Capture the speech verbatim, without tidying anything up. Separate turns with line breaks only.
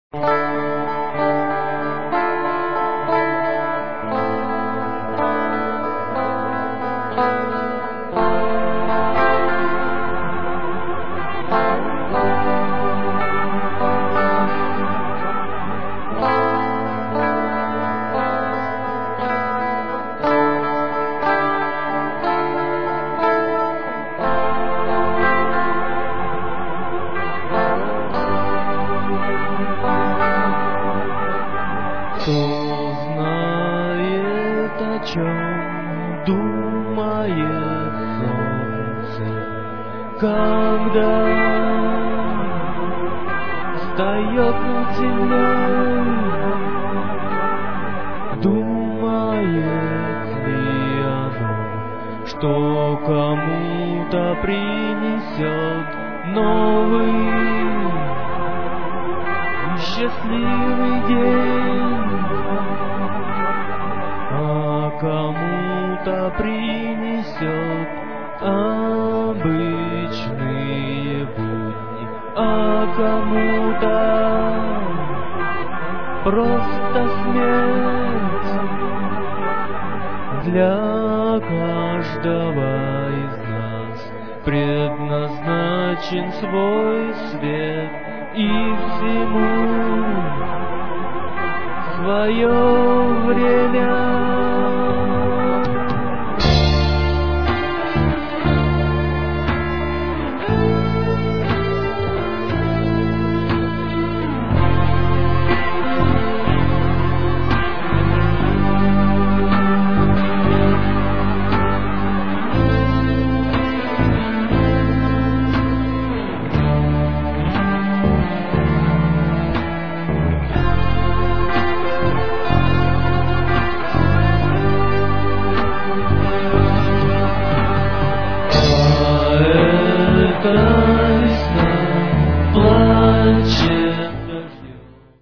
Кто знает, о чем думает солнце, когда встает над землей? Думает ли оно, что кому-то принесет новый и счастливый день, а кому-то принесет обычные будни, а кому-то просто смерть? Для каждого из нас предназначен свой свет, и всему свое